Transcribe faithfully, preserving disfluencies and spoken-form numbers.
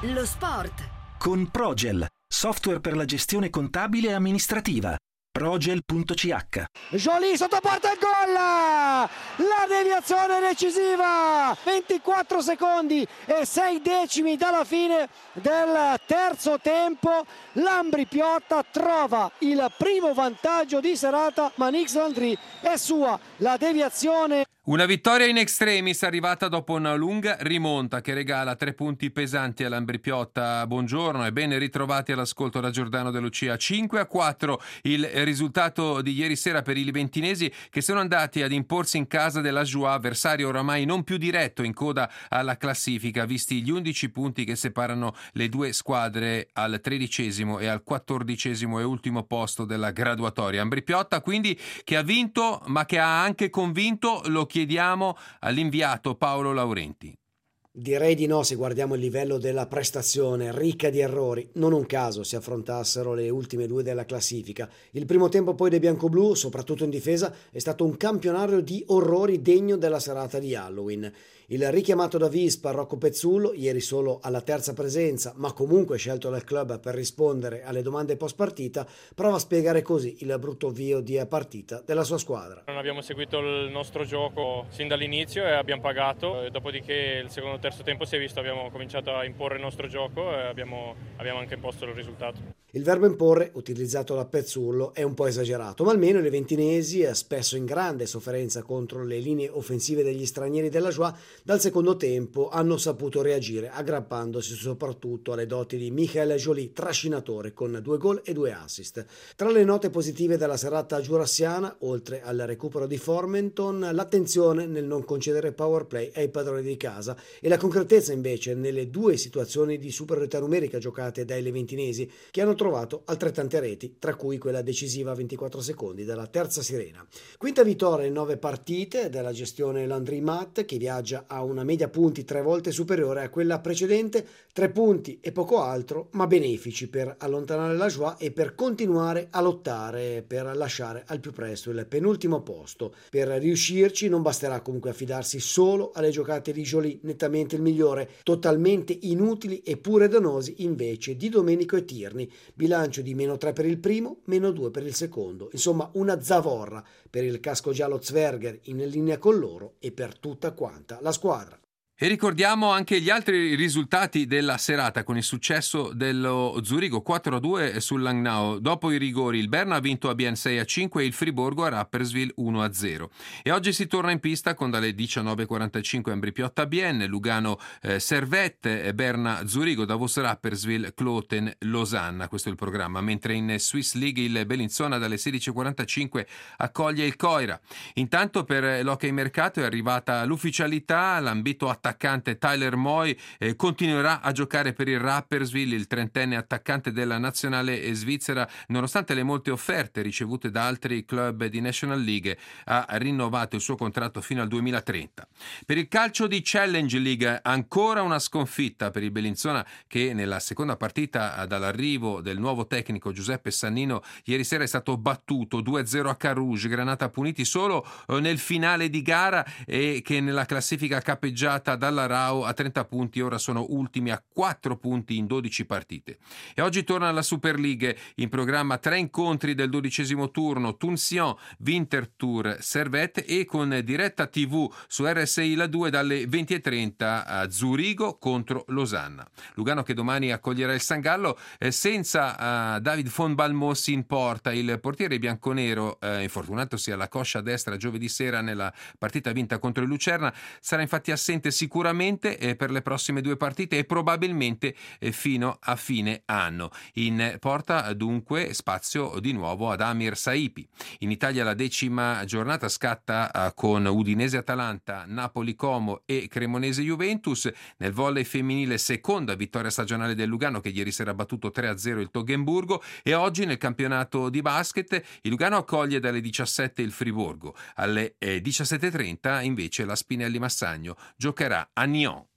Lo sport con Progel, software per la gestione contabile e amministrativa. Progel punto c h. Joly sotto porta il gol, la deviazione decisiva, ventiquattro secondi e sei decimi dalla fine del terzo tempo. Lambri Piotta trova il primo vantaggio di serata, ma Nix Landry è sua la deviazione. Una vittoria in extremis arrivata dopo una lunga rimonta che regala tre punti pesanti all'Ambri Piotta. Buongiorno e ben ritrovati all'ascolto da Giordano De Lucia. cinque a quattro il risultato di ieri sera per i liventinesi, che sono andati ad imporsi in casa della Joie, avversario oramai non più diretto in coda alla classifica, visti gli undici punti che separano le due squadre al tredicesimo e al quattordicesimo e ultimo posto della graduatoria. Ambri Piotta quindi che ha vinto ma che ha anche convinto, lo chiediamo all'inviato Paolo Laurenti. Direi di no se guardiamo il livello della prestazione, ricca di errori. Non un caso si affrontassero le ultime due della classifica. Il primo tempo poi dei biancoblù, soprattutto in difesa, è stato un campionario di orrori degno della serata di Halloween. Il richiamato da Vispa Rocco Pezzullo, ieri solo alla terza presenza, ma comunque scelto dal club per rispondere alle domande post partita, prova a spiegare così il brutto avvio di partita della sua squadra. Non abbiamo seguito il nostro gioco sin dall'inizio e abbiamo pagato, dopodiché il secondo e terzo tempo si è visto, abbiamo cominciato a imporre il nostro gioco e abbiamo, abbiamo anche imposto il risultato. Il verbo imporre, utilizzato da Pezzullo, è un po' esagerato, ma almeno i leventinesi, spesso in grande sofferenza contro le linee offensive degli stranieri della Joie, dal secondo tempo hanno saputo reagire, aggrappandosi soprattutto alle doti di Michael Joly, trascinatore con due gol e due assist. Tra le note positive della serata giurassiana, oltre al recupero di Formenton, l'attenzione nel non concedere power play ai padroni di casa e la concretezza invece nelle due situazioni di superiorità numerica giocate dai leventinesi, che hanno trovato altrettante reti, tra cui quella decisiva a ventiquattro secondi della terza sirena. Quinta vittoria in nove partite della gestione Landry Matt, che viaggia a una media punti tre volte superiore a quella precedente, tre punti e poco altro, ma benefici per allontanare la Joie e per continuare a lottare per lasciare al più presto il penultimo posto. Per riuscirci non basterà comunque affidarsi solo alle giocate di Joly, nettamente il migliore, totalmente inutili e pure dannosi invece di Domenico e Tierney. Bilancio di meno tre per il primo, meno due per il secondo. Insomma, una zavorra per il casco giallo Zwerger in linea con loro e per tutta quanta la squadra. E ricordiamo anche gli altri risultati della serata con il successo dello Zurigo quattro a due sul Langnau. Dopo i rigori il Berna ha vinto a Bienne sei a cinque e il Friburgo a Rapperswil uno a zero. E oggi si torna in pista con dalle diciannove e quarantacinque Ambri Piotta Bienne, Lugano eh, Servette, Berna Zurigo, Davos Rapperswil, Kloten Losanna. Questo è il programma. Mentre in Swiss League il Bellinzona dalle sedici e quarantacinque accoglie il Coira. Intanto per l'hockey mercato è arrivata l'ufficialità, l'ambito attaccante L'attaccante Tyler Moy eh, continuerà a giocare per il Rapperswil. Il trentenne attaccante della nazionale svizzera, nonostante le molte offerte ricevute da altri club di National League, ha rinnovato il suo contratto fino al duemilatrenta. Per il calcio di Challenge League ancora una sconfitta per il Bellinzona, che nella seconda partita dall'arrivo del nuovo tecnico Giuseppe Sannino ieri sera è stato battuto due a zero a Carouge. Granata puniti solo nel finale di gara e che nella classifica capeggiata dalla Rao a trenta punti, ora sono ultimi a quattro punti in dodici partite. E oggi torna la Super League, in programma tre incontri del dodicesimo turno, Tunsion, Winterthur, Servette, e con diretta tivù su R S I La due dalle venti e trenta a Zurigo contro Losanna. Lugano che domani accoglierà il San Gallo eh, senza uh, David von Balmossi in porta. Il portiere bianconero, eh, infortunatosi alla coscia destra giovedì sera nella partita vinta contro il Lucerna, sarà infatti assente sicuramente sicuramente eh, per le prossime due partite e probabilmente eh, fino a fine anno. In porta dunque spazio di nuovo ad Amir Saipi. In Italia la decima giornata scatta eh, con Udinese-Atalanta, Napoli-Como e Cremonese-Juventus. Nel volley femminile seconda vittoria stagionale del Lugano, che ieri sera ha battuto tre a zero il Toggenburgo, e oggi nel campionato di basket il Lugano accoglie dalle diciassette il Friburgo. Alle eh, diciassette e trenta invece la Spinelli Massagno giocherà a Nyon.